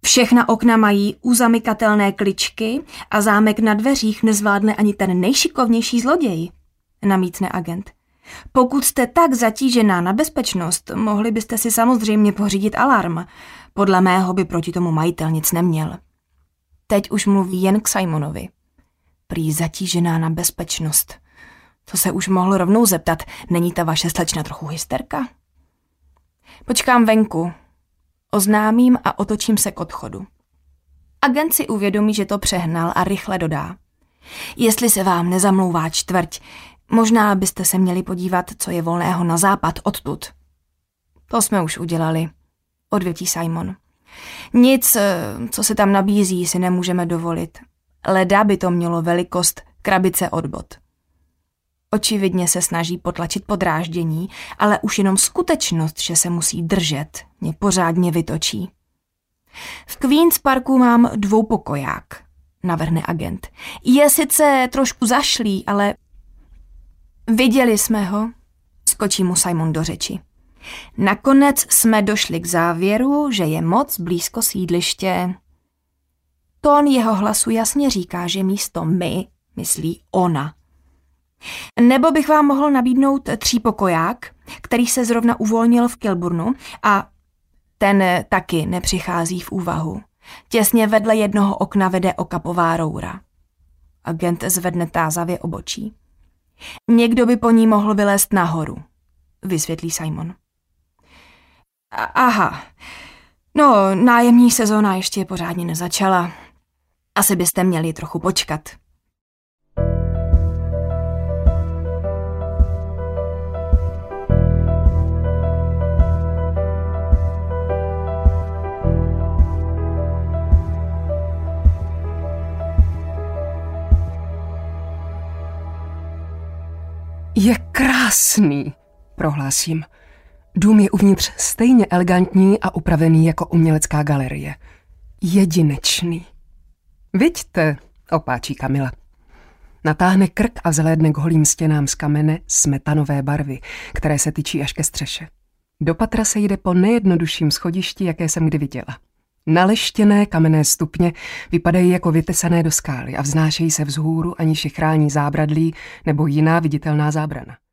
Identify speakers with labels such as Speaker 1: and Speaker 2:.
Speaker 1: Všechna okna mají uzamykatelné kličky a zámek na dveřích nezvládne ani ten nejšikovnější zloděj, namítne agent. Pokud jste tak zatížená na bezpečnost, mohli byste si samozřejmě pořídit alarm. Podle mého by proti tomu majitel nic neměl. Teď už mluví jen k Simonovi. Prý zatížená na bezpečnost. To se už mohl rovnou zeptat, není ta vaše slečna trochu hysterka? Počkám venku. Oznámím a otočím se k odchodu. Agent si uvědomí, že to přehnal a rychle dodá. Jestli se vám nezamlouvá čtvrť, možná byste se měli podívat, co je volného na západ odtud. To jsme už udělali, odvětí Simon. Nic, co se tam nabízí, si nemůžeme dovolit. Leda by to mělo velikost krabice od bot. Očividně se snaží potlačit podráždění, ale už jenom skutečnost, že se musí držet, mě pořádně vytočí. V Queen's Parku mám dvoupokoják, navrhne agent. Je sice trošku zašlý, ale viděli jsme ho, skočí mu Simon do řeči. Nakonec jsme došli k závěru, že je moc blízko sídliště. Tón jeho hlasu jasně říká, že místo my myslí ona. Nebo bych vám mohl nabídnout třípokoják, který se zrovna uvolnil v Kilburnu a ten taky nepřichází v úvahu. Těsně vedle jednoho okna vede okapová roura. Agent zvedne tázavě obočí. Někdo by po ní mohl vylézt nahoru, vysvětlí Simon. Aha, no nájemní sezóna ještě pořádně nezačala. Asi byste měli trochu počkat.
Speaker 2: Je krásný, prohlásím. Dům je uvnitř stejně elegantní a upravený jako umělecká galerie. Jedinečný. Viďte, opáčí Kamila. Natáhne krk a vzhlédne k holým stěnám z kamene smetanové barvy, které se tyčí až ke střeše. Do patra se jde po nejjednodušším schodišti, jaké jsem kdy viděla. Naleštěné kamenné stupně vypadají jako vytesané do skály a vznášejí se vzhůru, aniž je chrání zábradlí nebo jiná viditelná zábrana.